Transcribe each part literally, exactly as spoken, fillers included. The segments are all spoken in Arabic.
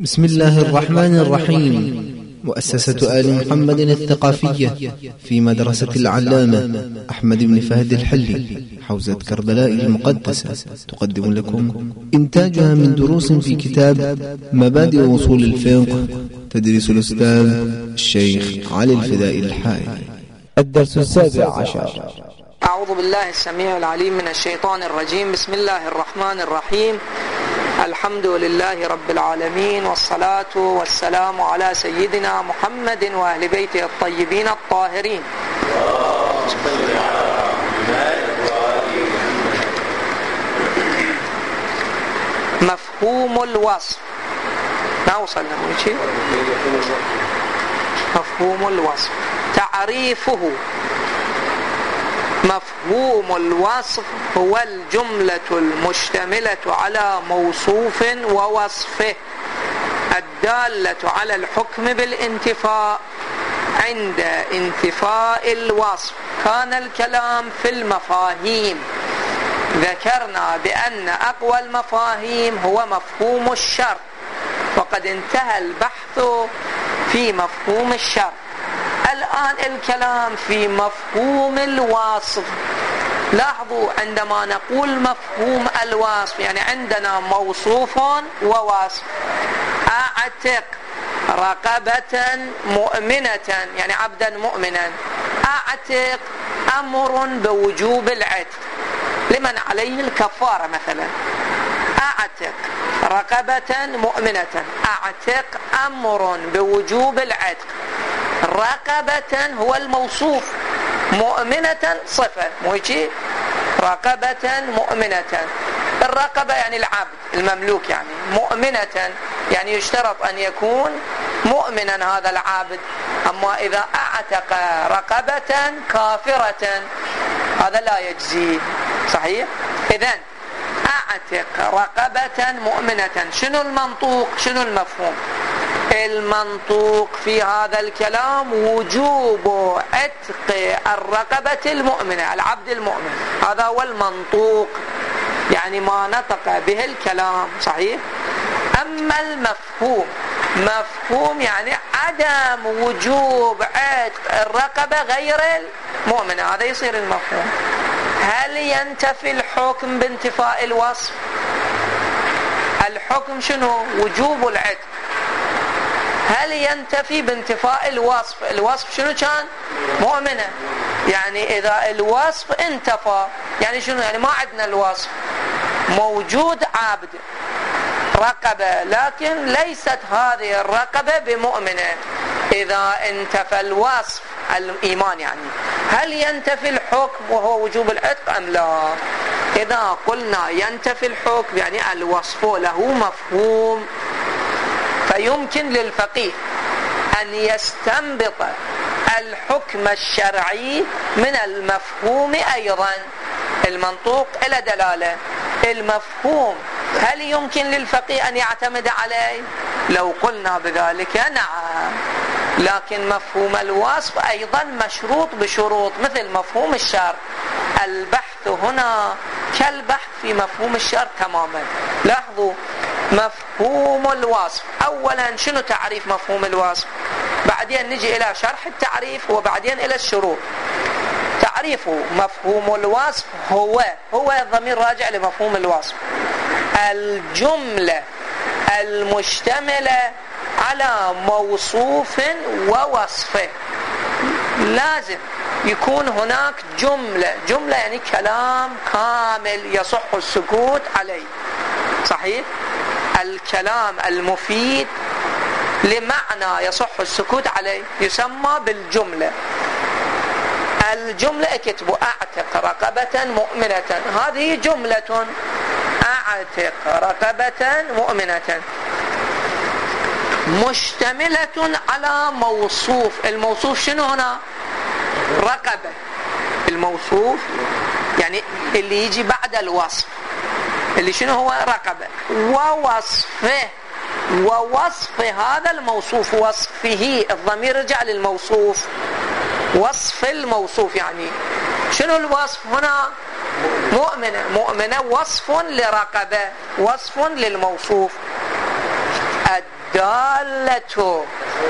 بسم الله الرحمن الرحيم. مؤسسة آل محمد الثقافية في مدرسة العلامة أحمد بن فهد الحلي حوزة كربلاء المقدسة تقدم لكم إنتاجها من دروس في كتاب مبادئ أصول الفقه تدريس الأستاذ الشيخ علي الفدائي الحائري. الدرس السابع عشر. أعوذ بالله السميع العليم من الشيطان الرجيم. بسم الله الرحمن الرحيم. الحمد لله رب العالمين، والصلاة والسلام على سيدنا محمد وأهل بيته الطيبين الطاهرين. مفهوم الوصف. ما وصلنا من شيء؟ مفهوم الوصف تعريفه. مفهوم الوصف هو الجملة المشتملة على موصوف ووصفه الدالة على الحكم بالانتفاء عند انتفاء الوصف. كان الكلام في المفاهيم، ذكرنا بأن أقوى المفاهيم هو مفهوم الشرط، وقد انتهى البحث في مفهوم الشرط. الآن الكلام في مفهوم الوصف. لاحظوا عندما نقول مفهوم الوصف يعني عندنا موصوف ووصف. أعتق رقبة مؤمنة يعني عبدا مؤمنا. أعتق أمر بوجوب العتق لمن عليه الكفارة مثلا. أعتق رقبة مؤمنة. أعتق أمر بوجوب العتق. رقبة هو الموصوف، مؤمنة صفة، مو هيك؟ رقبة مؤمنة. الرقبة يعني العبد المملوك، يعني مؤمنة يعني يشترط أن يكون مؤمنا هذا العابد. أما إذا أعتق رقبة كافرة هذا لا يجزي. صحيح؟ إذن أعتق رقبة مؤمنة. شنو المنطوق؟ شنو المفهوم؟ المنطوق في هذا الكلام وجوب عتق الرقبة المؤمنة، العبد المؤمن. هذا هو المنطوق، يعني ما نطق به الكلام. صحيح؟ أما المفهوم، مفهوم يعني عدم وجوب عتق الرقبة غير المؤمنة. هذا يصير المفهوم. هل ينتفي الحكم بانتفاء الوصف؟ الحكم شنو؟ وجوب العتق. هل ينتفي بانتفاء الوصف؟ الوصف شنو كان؟ مؤمنة. يعني إذا الوصف انتفى يعني شنو؟ يعني ما عندنا الوصف، موجود عبد رقبة لكن ليست هذه الرقبة بمؤمنة. إذا انتفى الوصف الإيمان يعني هل ينتفي الحكم وهو وجوب العتق أم لا؟ إذا قلنا ينتفي الحكم يعني الوصف له مفهوم، فيمكن للفقيه أن يستنبط الحكم الشرعي من المفهوم أيضا. المنطوق إلى دلالة، المفهوم هل يمكن للفقيه أن يعتمد عليه؟ لو قلنا بذلك نعم. لكن مفهوم الوصف أيضا مشروط بشروط مثل مفهوم الشرط. البحث هنا كالبحث في مفهوم الشرط تماما. لاحظوا مفهوم الوصف. أولا شنو تعريف مفهوم الوصف؟ بعدين نجي إلى شرح التعريف وبعدين إلى الشروط. تعريفه مفهوم الوصف هو هو الضمير راجع لمفهوم الوصف الجملة المشتملة على موصوف ووصفه. لازم يكون هناك جملة. جملة يعني كلام كامل يصح السكوت عليه. صحيح؟ الكلام المفيد لمعنى يصح السكوت عليه يسمى بالجملة. الجملة اكتبوا أعتق رقبة مؤمنة. هذه جملة. أعتق رقبة مؤمنة مشتملة على موصوف. الموصوف شنو هنا؟ رقبة. الموصوف يعني اللي يجي بعد الوصف اللي شنو هو؟ رقبة. ووصفه، ووصف هذا الموصوف، وصفه الضمير رجع للموصوف. وصف الموصوف يعني شنو الوصف هنا؟ مؤمنة. مؤمنة وصف لرقبة، وصف للموصوف. الدالة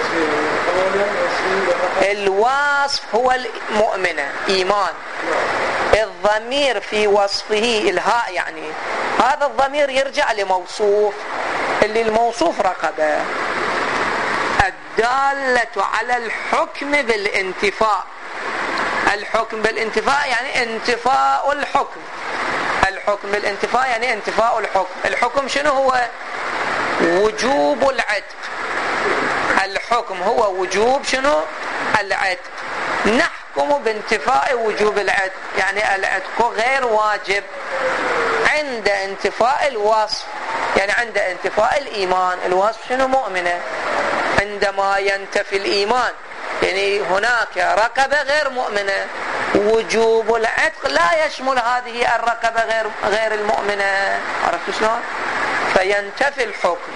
الوصف هو المؤمنة إيمان، الضمير في وصفه الهاء، يعني هذا الضمير يرجع لموصوف، اللي الموصوف رقبة. الدالة على الحكم بالانتفاء، الحكم بالانتفاء يعني انتفاء الحكم، الحكم بالانتفاء يعني انتفاء الحكم. الحكم شنو هو؟ وجوب العتق. الحكم هو وجوب شنو؟ العتق. نحكم بانتفاء وجوب العتق، يعني العتق غير واجب عند انتفاء الوصف، يعني عند انتفاء الإيمان. الوصف شنو؟ مؤمنة. عندما ينتفي الإيمان يعني هناك رقبة غير مؤمنة، وجوب العتق لا يشمل هذه الرقبة غير غير المؤمنة. عرفت شلون؟ فينتفي الحكم.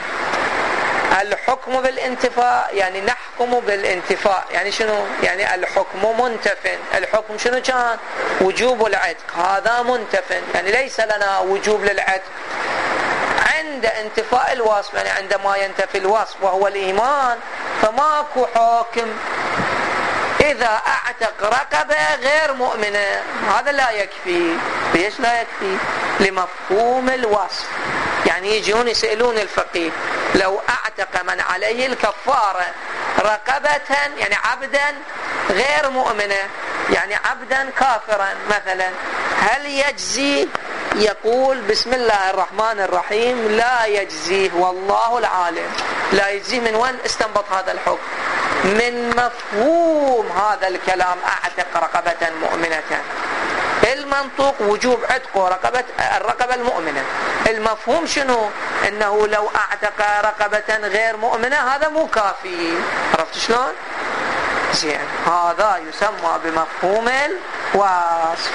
الحكم بالانتفاء يعني نحكم بالانتفاء، يعني شنو؟ يعني الحكم منتف. الحكم شنو كان؟ وجوب العتق، هذا منتف، يعني ليس لنا وجوب للعتق عند انتفاء الوصف، يعني عندما ينتفي الوصف وهو الإيمان فماكو حكم إذا أعتق رقبة غير مؤمنة. هذا لا يكفي. ليش لا يكفي؟ لمفهوم الوصف. يعني يجون يسألون الفقيه لو أعتق من عليه الكفارة رقبة، يعني عبدا غير مؤمنة، يعني عبدا كافرا مثلا، هل يجزي؟ يقول بسم الله الرحمن الرحيم لا يجزيه والله العالم. لا يجزيه من وين استنبط هذا الحكم؟ من مفهوم هذا الكلام أعتق رقبة مؤمنة. المنطوق وجوب عتق رقبة الرقبة المؤمنة. المفهوم شنو؟ انه لو اعتق رقبة غير مؤمنة هذا مو كافي. عرفت شلون؟ زين، هذا يسمى بمفهوم الوصف.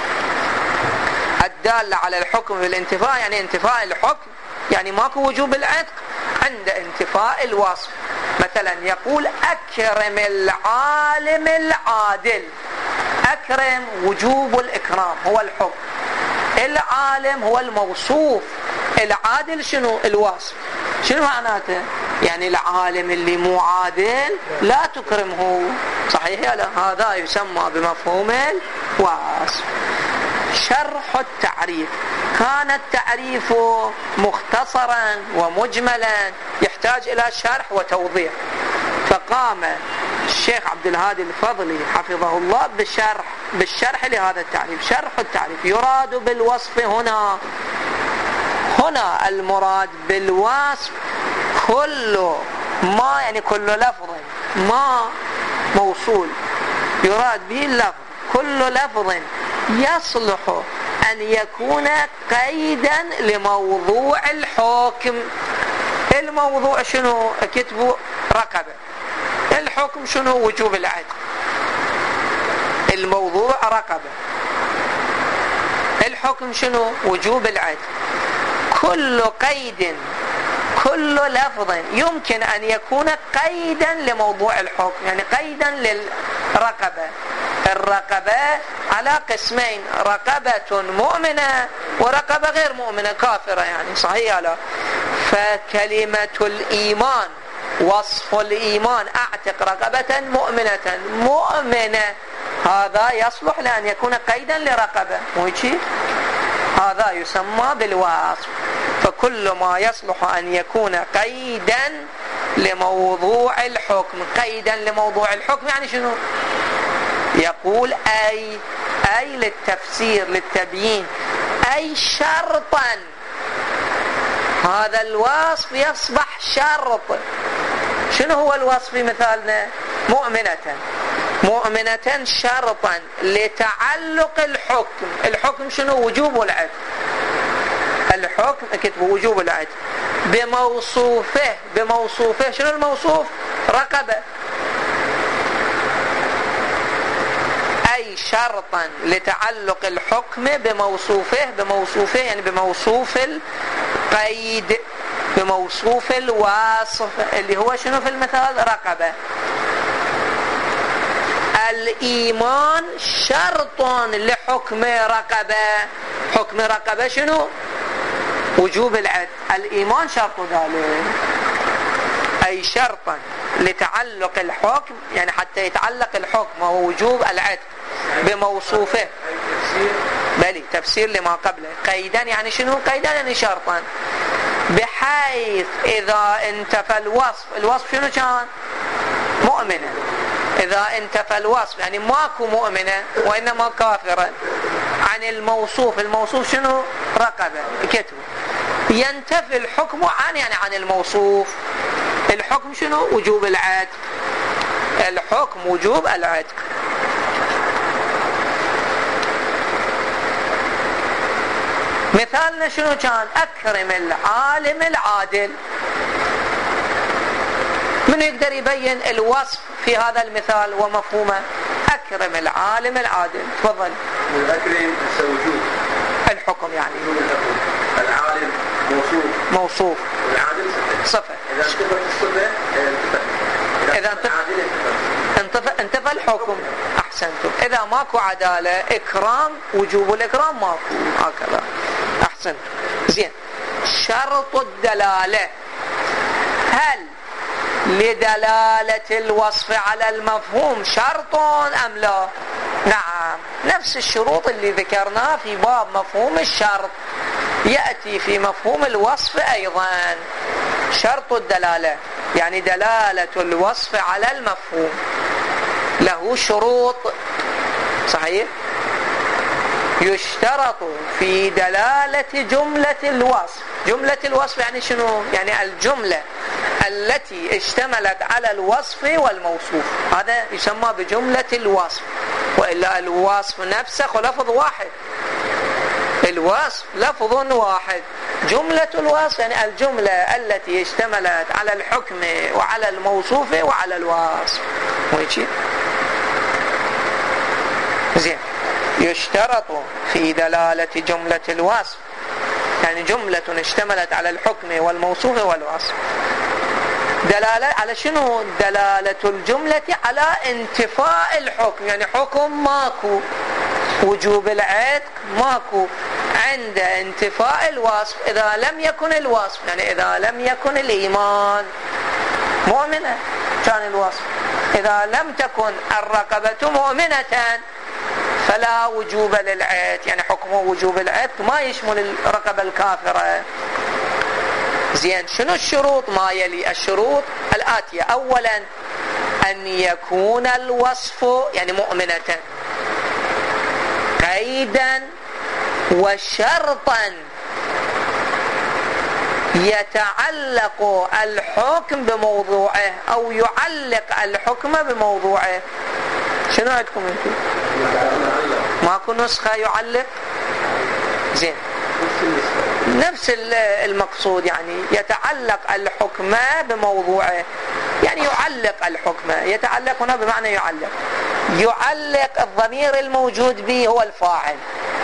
الدالة على الحكم بالانتفاء يعني انتفاء الحكم، يعني ماكو وجوب العتق عند انتفاء الوصف. مثلا يقول أكرم العالم العادل. أكرم وجوب الإكرام هو الحكم، العالم هو الموصوف، العادل شنو؟ الوصف. شنو معناته؟ يعني العالم اللي مو عادل لا تكرمه. صحيح يا لا؟ هذا يسمى بمفهوم الوصف. شرح التعريف. كان التعريف مختصرا ومجملا يحتاج إلى شرح وتوضيح، فقام الشيخ عبد الهادي الفضلي حفظه الله بالشرح بالشرح لهذا التعريف. شرح التعريف. يراد بالوصف هنا هنا المراد بالوصف كل ما، يعني كل لفظ ما موصول يراد به اللفظ، كل لفظ يصلح أن يكون قيدا لموضوع الحكم. الموضوع شنو؟ كتبوا رقبة. الحكم شنو؟ وجوب العتق. الموضوع رقبة، الحكم شنو؟ وجوب العتق. كل قيد، كل لفظ يمكن أن يكون قيدا لموضوع الحكم، يعني قيدا للرقبة. الرقبة على قسمين، رقبة مؤمنة ورقبة غير مؤمنة كافرة، يعني صحيح لا؟ فكلمة الإيمان، وصف الإيمان أعتق رقبة مؤمنة مؤمنة، هذا يصلح لأن يكون قيدا لرقبة، مو هيك؟ هذا يسمى بالوصف. فكل ما يصلح أن يكون قيدا لموضوع الحكم. قيدا لموضوع الحكم يعني شنو؟ يقول أي أي للتفسير للتبيين، أي شرطا. هذا الوصف يصبح شرط. شنو هو الوصف في مثالنا؟ مؤمنة. مؤمنة شرطا لتعلق الحكم. الحكم شنو؟ وجوب العتق. الحكم كتبه وجوب العتق بموصوفه. بموصوفه شنو الموصوف؟ رقبة. أي شرطا لتعلق الحكم بموصوفه. بموصوفه يعني بموصوف القيد، بموصوف الوصف اللي هو شنو في المثال؟ رقبة. الإيمان شرط لحكم رقبة. حكم رقبة شنو؟ وجوب العتق. الإيمان شرط ذلك. أي شرطا لتعلق الحكم، يعني حتى يتعلق الحكم وهو وجوب العتق بموصوفه. بلي تفسير لما قبله. قيدا يعني شنو؟ قيدا يعني شرطا، بحيث إذا انتفى الوصف، الوصف شنو كان؟ مؤمنة. إذا انتفى الوصف يعني ماكو مؤمنة وإنما كافرة عن الموصوف، الموصوف شنو؟ رقبة كتب، ينتفي الحكم عن يعني عن الموصوف. الحكم شنو؟ وجوب العتق. الحكم وجوب العتق. مثالنا شنو كان؟ أكرم العالم العادل. من يقدر يبين الوصف في هذا المثال ومفهومه؟ أكرم العالم العادل. تفضل. الأكرم وجوب الحكم يعني العالم موصوف موصوف والعادل صفة. إذا انتفت الصفة انتفت. إذا انتفى انتفى الحكم. أحسنتم. إذا ماكو عدالة إكرام، وجوب الإكرام ماكو. هكذا. أحسنتم. زين. شرط الدلالة، هل لدلالة الوصف على المفهوم شرط أم لا؟ نعم، نفس الشروط اللي ذكرناها في باب مفهوم الشرط يأتي في مفهوم الوصف أيضا. شرط الدلالة يعني دلالة الوصف على المفهوم له شروط. صحيح؟ يشترط في دلالة جملة الوصف. جملة الوصف يعني شنو؟ يعني الجملة التي اشتملت على الوصف والموصوف، هذا يسمى بجملة الوصف. وإلا الوصف نفسه لفظ واحد، الوصف لفظ واحد. جملة الوصف يعني الجملة التي اشتملت على الحكم وعلى الموصوف وعلى الوصف. ويجي زين. يشترط في دلالة جملة الوصف يعني جملة اشتملت على الحكم والموصوف والوصف. دلالة على شنو؟ دلالة الجملة على انتفاء الحكم، يعني حكم ماكو، وجوب العتق ماكو، عند انتفاء الوصف. إذا لم يكن الوصف يعني إذا لم يكن الإيمان مؤمنة كان الوصف. إذا لم تكن الرقبة مؤمنة فلا وجوب للعتق، يعني حكمه وجوب العتق ما يشمل الرقبة الكافرة. زين. شنو الشروط؟ ما يلي الشروط الآتية. أولا أن يكون الوصف يعني مؤمنة قيدا وشرطا يتعلق الحكم بموضوعه أو يعلق الحكم بموضوعه. شنو عندكم انتم؟ ماكو نسخة يعلق؟ زين. نفس المقصود، يعني يتعلق الحكم بموضوعه، يعني يعلق الحكم. يتعلق هنا بمعنى يعلق. يعلق الضمير الموجود به هو الفاعل،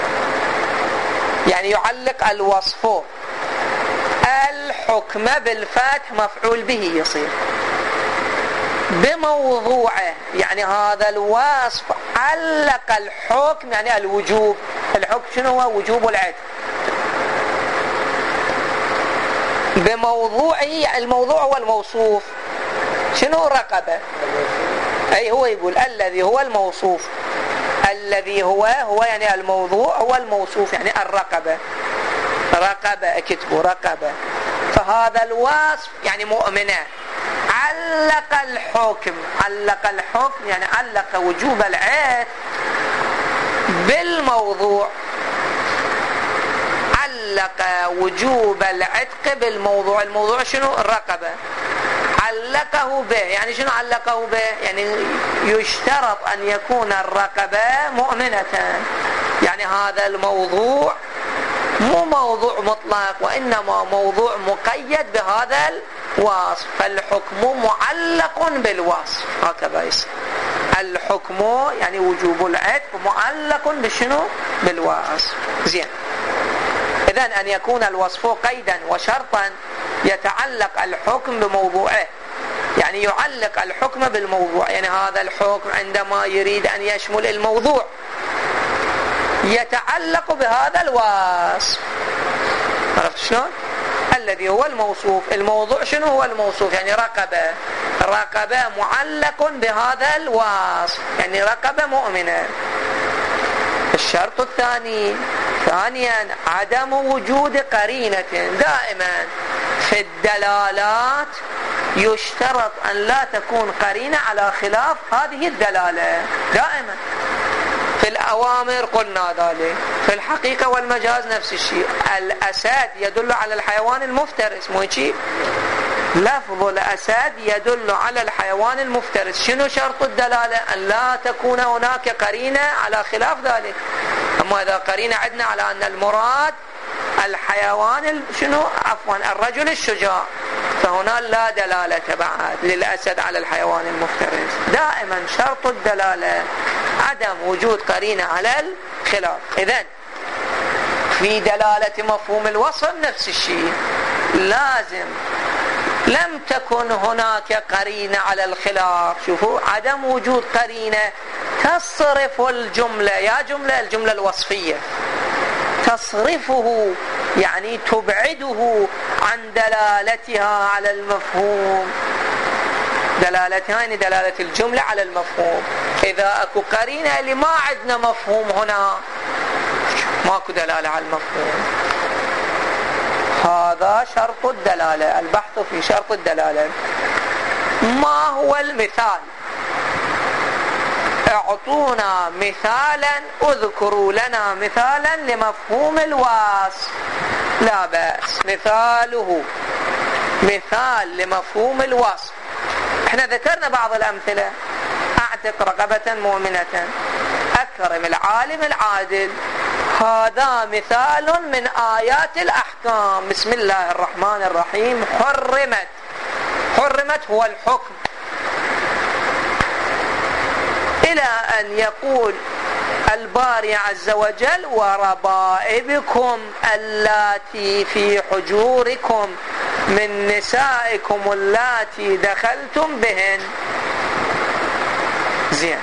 يعني يعلق الوصف. الحكم بالفتح مفعول به يصير بموضوعه، يعني هذا الوصف علق الحكم يعني الوجوب. الحكم شنو هو؟ وجوب العتق. بموضوعه، الموضوع هو الموصوف. شنو؟ رقبة. أي هو يقول الذي هو الموصوف، الذي هو هو يعني الموضوع هو الموصوف، يعني الرقبة. رقبة كتبوا رقبة. فهذا الوصف يعني مؤمنة. علق الحكم، علق الحكم يعني علق وجوب العتق بالموضوع. علق وجوب العتق بالموضوع. الموضوع شنو؟ الرقبة. علقه به يعني شنو؟ علقه به يعني يشترط أن يكون الرقبة مؤمنة، يعني هذا الموضوع مو موضوع مطلق وإنما موضوع مقيد بهذا الوصف، فالحكم معلق بالوصف. هكذا يصير الحكم يعني وجوب العتق معلق بشنو؟ بالوصف. زين. إذن أن يكون الوصف قيدا وشرطا يتعلق الحكم بموضوعه، يعني يعلق الحكم بالموضوع، يعني هذا الحكم عندما يريد أن يشمل الموضوع يتعلق بهذا الوصف. عرفت شلون؟ الذي هو الموصوف. الموضوع شنو هو الموصوف؟ يعني رقبة، رقبة معلق بهذا الوصف، يعني رقبة مؤمنة. الشرط الثاني ثانيا عدم وجود قرينة. دائما في الدلالات يشترط أن لا تكون قرينة على خلاف هذه الدلالة. دائما في الأوامر قلنا ذلك، في الحقيقة والمجاز نفس الشيء. الأسد يدل على الحيوان المفترس، مو هيك؟ لفظ الأسد يدل على الحيوان المفترس. شنو شرط الدلالة؟ أن لا تكون هناك قرينة على خلاف ذلك. أما إذا قرينة عندنا على أن المراد الحيوان شنو عفوا الرجل الشجاع، فهنا لا دلالة بعد للأسد على الحيوان المفترس. دائما شرط الدلالة عدم وجود قرينة على الخلاف. إذن في دلالة مفهوم الوصف نفس الشيء، لازم لم تكن هناك قرينة على الخلاف. شوفوا عدم وجود قرينة تصرف الجملة، يا جملة الجملة الوصفية تصرفه يعني تبعده عن دلالتها على المفهوم. دلالتها يعني دلالة الجملة على المفهوم. إذا أكو قرينة اللي ما عندنا مفهوم هنا ماكو دلالة على المفهوم. هذا شرط الدلالة، البحث في شرط الدلالة. ما هو المثال؟ اعطونا مثالا، اذكروا لنا مثالا لمفهوم الوصف. لا بأس. مثاله مثال لمفهوم الوصف. احنا ذكرنا بعض الأمثلة: اعتق رقبة مؤمنة، اكرم العالم العادل. هذا مثال من آيات الأحكام. بسم الله الرحمن الرحيم. حرمت، حرمت هو الحكم، إلى أن يقول الباري عز وجل: وربائبكم اللاتي في حجوركم من نسائكم اللاتي دخلتم بهن. زين.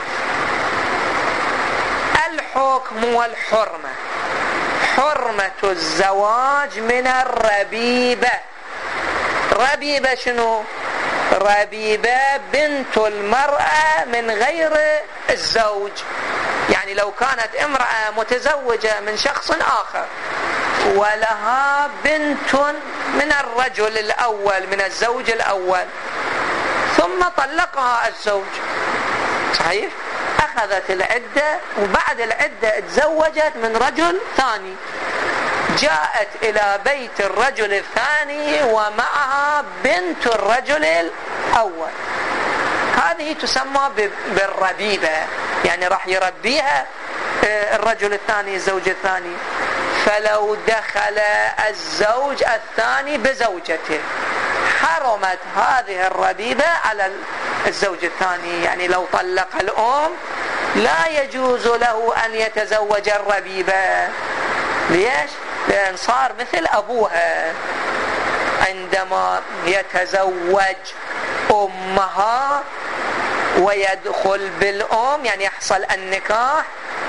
الحكم والحرمة. حرمة الزواج من الربيبة. ربيبة شنو؟ ربيبة بنت المرأة من غير الزوج، يعني لو كانت امرأة متزوجة من شخص آخر ولها بنت من الرجل الأول، من الزوج الأول، ثم طلقها الزوج، صحيح؟ أخذت العدة وبعد العدة تزوجت من رجل ثاني، جاءت إلى بيت الرجل الثاني ومعها بنت الرجل الأول. هذه تسمى بالربيبة، يعني راح يربيها الرجل الثاني الزوج الثاني. فلو دخل الزوج الثاني بزوجته حرمت هذه الربيبة على الزوج الثاني. يعني لو طلق الأم لا يجوز له أن يتزوج الربيبة. ليش؟ لأن صار مثل أبوها. عندما يتزوج أمها ويدخل بالأم يعني يحصل النكاح،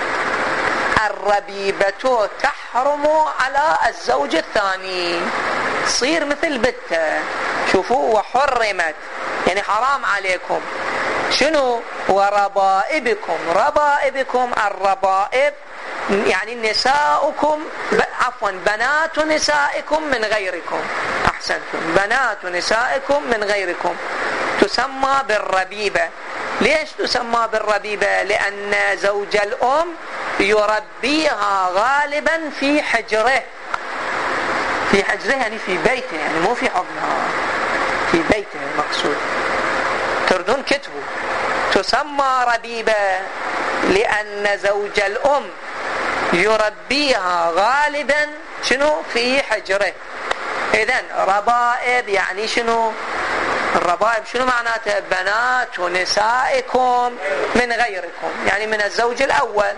الربيبة تحرم على الزوج الثاني، تصير مثل بنته. شوفوا، وحرمت يعني حرام عليكم. شنو؟ وربائبكم. ربائبكم، الربائب يعني نساؤكم، عفوا بنات نسائكم من غيركم. أحسنتم. بنات نسائكم من غيركم تسمى بالربيبة. ليش تسمى بالربيبة؟ لأن زوج الأم يربيها غالبا في حجره. في حجره يعني في بيته، يعني مو في حضنها، في بيته المقصود. تردون كتبه. تسمى ربيبة لأن زوج الأم يربيها غالبا شنو؟ في حجره. إذن ربائب يعني شنو؟ الربائب شنو معناته؟ بنات ونسائكم من غيركم، يعني من الزوج الأول.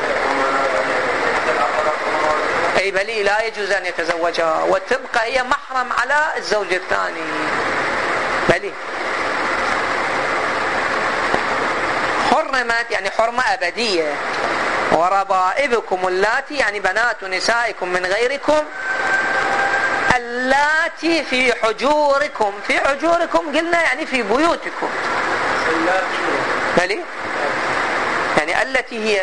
أي بلي لا يجوز أن يتزوجها وتبقى هي محرم على الزوج الثاني. بلي. حرمت يعني حرمة أبدية. وربائبكم اللاتي يعني بنات نسائكم من غيركم اللاتي في حجوركم. في حجوركم قلنا يعني في بيوتكم. بلي يعني التي هي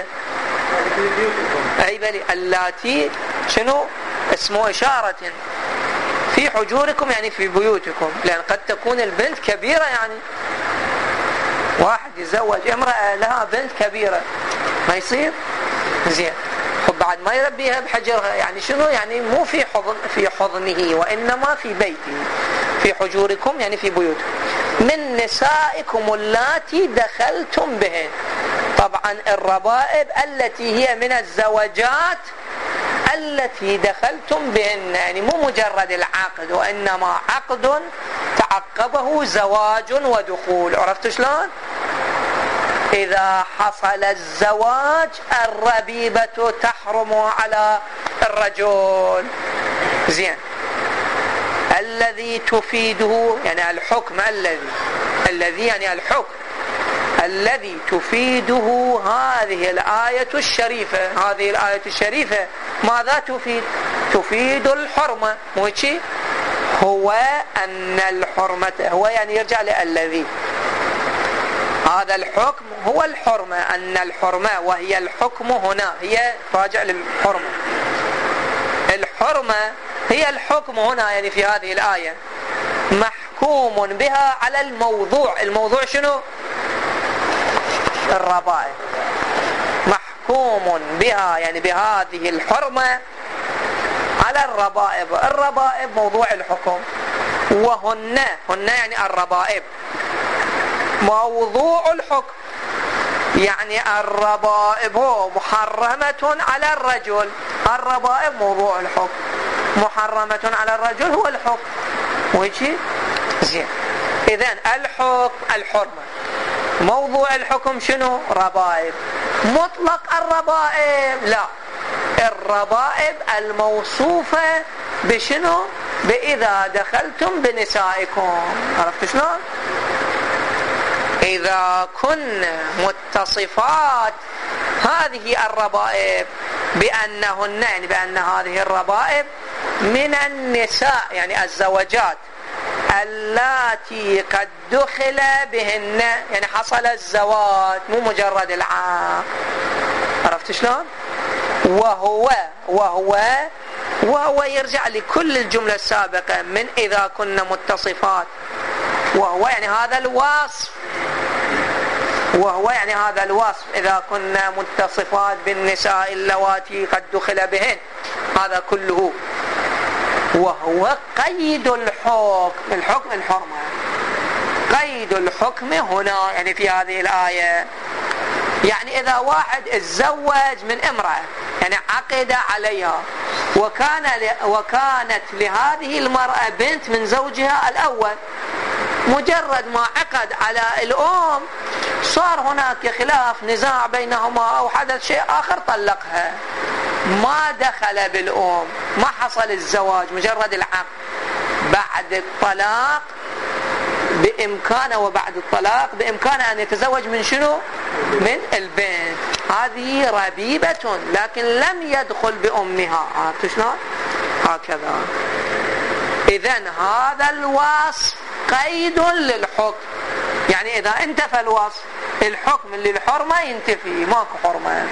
أي بلي اللاتي شنو اسمه إشارة في حجوركم يعني في بيوتكم، لأن قد تكون البنت كبيرة، يعني واحد يتزوج امرأة لها بنت كبيرة ما يصير زين، وبعد ما يربيها بحجرها، يعني شنو يعني مو في حضن في حضنه وإنما في بيته. في حجوركم يعني في بيوتكم. من نسائكم اللاتي دخلتم بهن. طبعا الربائب التي هي من الزوجات التي دخلتم بهن، يعني مو مجرد العقد وإنما عقد تعقبه زواج ودخول. عرفت شلون؟ إذا حصل الزواج الربيبة تحرم على الرجل. زين. الذي تفيده يعني الحكم الذي الذي يعني الحكم الذي تفيده هذه الآية الشريفة. هذه الآية الشريفة ماذا تفيد؟ تفيد الحرمة. مو شيء هو أن الحرمة هو يعني يرجع للذي، هذا الحكم هو الحرمة، أن الحرمة وهي الحكم هنا هي راجع للحرمة. الحرمة هي الحكم هنا يعني في هذه الآية، محكوم بها على الموضوع. الموضوع شنو؟ الربائب. محكوم بها يعني بهذه الحرمة على الربائب. الربائب موضوع الحكم، وهن هن يعني الربائب موضوع الحكم، يعني الربائب محرمة على الرجل. الربائب موضوع الحكم، محرمة على الرجل هو الحكم. ويجي زين. إذن الحكم الحرمة، موضوع الحكم شنو؟ ربائب. مطلق الربائب لا، الربائب الموصوفة بشنو؟ بإذا دخلتم بنسائكم. عرفت شلون؟ إذا كن متصفات هذه الربائب بأنهن يعني بأن هذه الربائب من النساء يعني الزوجات اللاتي قد دخل بهن، يعني حصل الزواج مو مجرد العقد. عرفت شلون؟ وهو وهو وهو يرجع لكل الجملة السابقة من إذا كنا متصفات، وهو يعني هذا الوصف، وهو يعني هذا الوصف إذا كنا متصفات بالنساء اللواتي قد دخل بهن، هذا كله. وهو قيد الحكم، الحكم الحرمة، قيد الحكم هنا يعني في هذه الآية. يعني إذا واحد اتزوج من امرأة يعني عقد عليها، وكان وكانت لهذه المرأة بنت من زوجها الأول، مجرد ما عقد على الأم صار هناك خلاف نزاع بينهما أو حدث شيء آخر، طلقها، ما دخل بالأم، ما حصل الزواج، مجرد العقد. بعد الطلاق بإمكانه وبعد الطلاق بإمكانه أن يتزوج من شنو؟ من البنت. هذه ربيبة لكن لم يدخل بأمها. عرفت شلون؟ هكذا. إذن هذا الوصف قيد للحكم، يعني إذا انتفى الوصف الحكم للحرمة ينتفي، ماكو حرمة.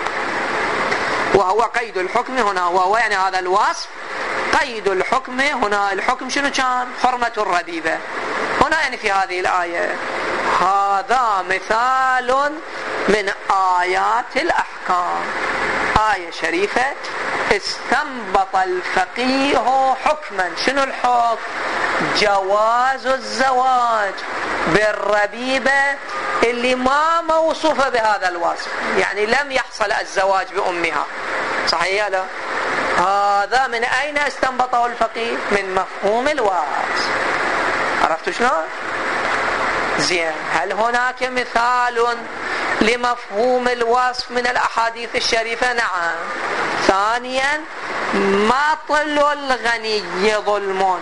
وهو قيد الحكم هنا، وهو يعني هذا الوصف قيد الحكم هنا. الحكم شنو كان؟ حرمة الربيبة هنا يعني في هذه الآية. هذا مثال من آيات الأحكام، آية شريفة استنبط الفقيه حكما. شنو الحكم؟ جواز الزواج بالربيبة اللي ما موصوفة بهذا الوصف، يعني لم يحصل الزواج بأمها. صحيح لا؟ هذا من أين استنبطه الفقيه؟ من مفهوم الوصف. عرفتوا شلون؟ زين. هل هناك مثال لمفهوم الوصف من الأحاديث الشريفة؟ نعم. ثانيا، مطل الغني ظلم.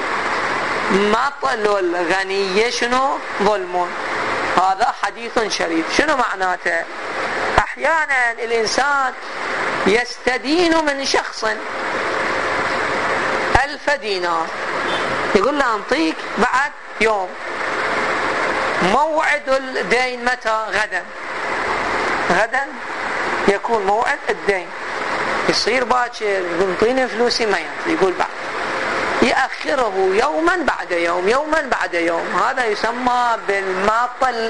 مطل الغني شنو؟ ظلم. هذا حديث شريف. شنو معناته؟ أحيانا الإنسان يستدين من شخص ألف ألف دينار، يقول له أنطيك بعد يوم. موعد الدين متى؟ غدا. غدا يكون موعد الدين. يصير باكر يقول انطيني فلوسي، ما ينطي، يقول بعد. يأخره يوما بعد يوم، يوما بعد يوم. هذا يسمى بالماطل.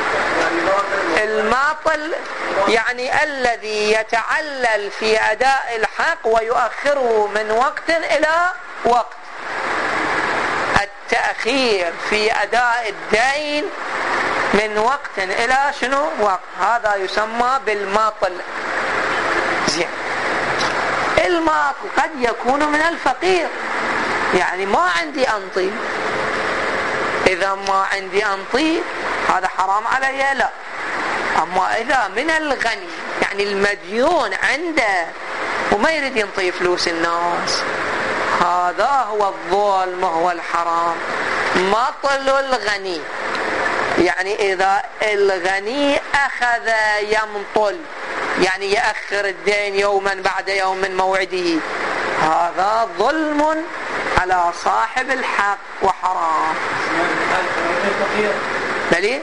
الماطل يعني الذي يتعلل في أداء الحق ويؤخره من وقت إلى وقت. التأخير في أداء الدين من وقت إلى شنو؟ وقت. هذا يسمى بالماطل. زين. الماطل قد يكون من الفقير، يعني ما عندي أنطي. إذا ما عندي أنطي هذا حرام علي؟ لا. أما إذا من الغني، يعني المديون عنده وما يريد ينطي فلوس الناس، هذا هو الظلم وهو الحرام. مطل الغني يعني إذا الغني أخذ يمطل، يعني يأخر الدين يوما بعد يوم من موعده، هذا ظلم على صاحب الحق وحرام. بلي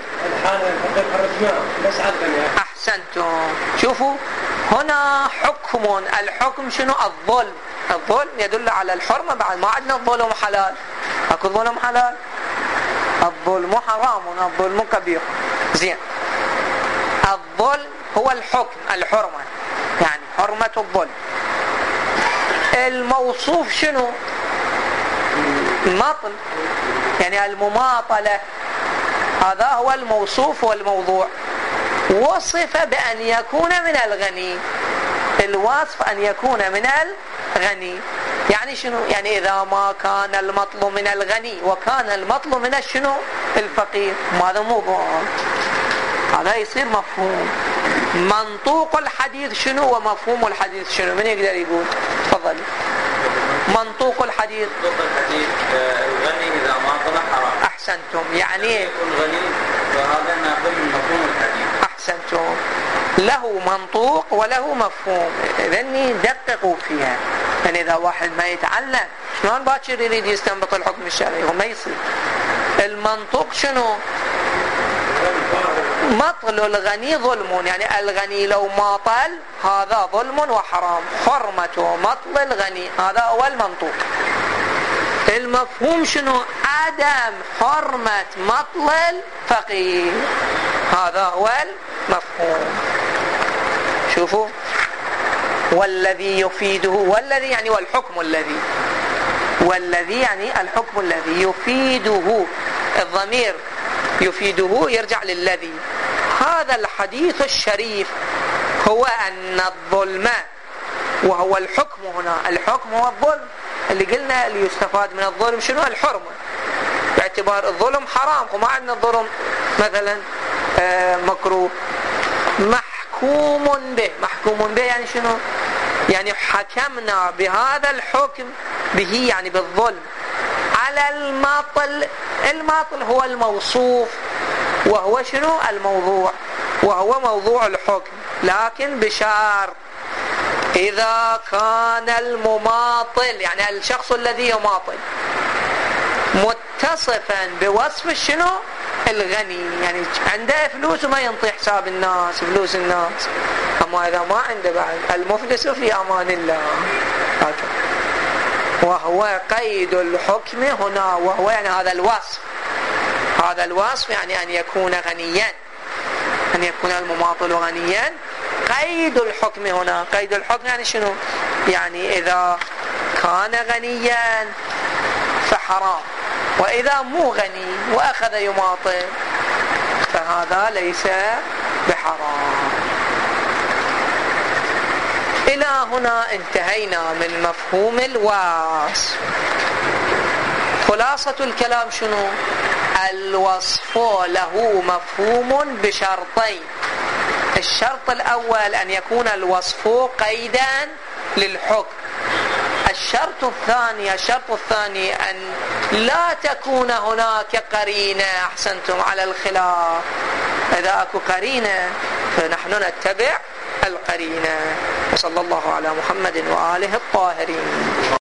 أحسنتم. شوفوا هنا حكم. الحكم شنو؟ الظلم. الظلم يدل على الحرمة. بعد ما عندنا الظلم حلال، اكو ظلم حلال. الظلم حرام، الظلم كبير. زين. الظلم هو الحكم، الحرمة، يعني حرمة الظلم. الموصوف شنو؟ الماطل، يعني المماطلة. هذا هو الموصوف والموضوع. وصف بأن يكون من الغني. الوصف أن يكون من الغني، يعني شنو؟ يعني إذا ما كان المطلوب من الغني وكان المطلوب من الشنو؟ الفقير، ماذا موضوع؟ هذا يصير مفهوم. منطوق الحديث شنو ومفهوم الحديث شنو؟ من يقدر يقول؟ تفضل. منطوق الحديث. منطوق الحديث الغني إذا ما طلع حرام. أحسنتم. يعني الغني وهذا ناخذ من مفهوم الحديث. أحسنتم. له منطوق وله مفهوم. إذن دققوا فيها. يعني إذا واحد ما يتعلم شلون باكر يريد يستنبط الحكم الشرعي؟ هو ما يصير. المنطوق شنو؟ مطل الغني ظلم، يعني الغني لو ماطل هذا ظلم وحرام. حرمة مطل الغني، هذا هو المنطوق. المفهوم شنو؟ عدم حرمة مطل الفقير، هذا هو المفهوم. شوفوا. والذي يفيده، والذي يعني والحكم الذي، والذي يعني الحكم الذي يفيده. الضمير يفيده يرجع للذي. هذا الحديث الشريف هو أن الظلم، وهو الحكم هنا. الحكم هو الظلم اللي قلنا اللي يستفاد من الظلم شنو؟ الحرمة، باعتبار الظلم حرام وما عندنا الظلم مثلا مكروه. محكوم به. محكوم به يعني شنو؟ يعني حكمنا بهذا الحكم به، يعني بالظلم، على الماطل. الماطل هو الموصوف، وهو شنو؟ الموضوع، وهو موضوع الحكم، لكن بشرط إذا كان المماطل، يعني الشخص الذي يماطل، متصفا بوصف شنو؟ الغني، يعني عنده فلوس وما ينطي حساب الناس، فلوس الناس. أما إذا ما عنده بعد، المفلس في أمان الله. هكذا. وهو قيد الحكم هنا، وهو يعني هذا الوصف. هذا الوصف يعني أن يكون غنيا، أن يكون المماطل غنيا. قيد الحكم هنا، قيد الحكم يعني شنو؟ يعني إذا كان غنيا فحرام، وإذا مو غني وأخذ يماطل فهذا ليس بحرام. إلى هنا انتهينا من مفهوم الوصف. خلاصة الكلام شنو؟ الوصف له مفهوم بشرطين. الشرط الأول أن يكون الوصف قيدا للحكم. الشرط الثاني الشرط الثاني أن لا تكون هناك قرينة. أحسنتم على الخلاف. إذا أكو قرينة فنحن نتبع القرينة. وصلى الله على محمد وآله الطاهرين.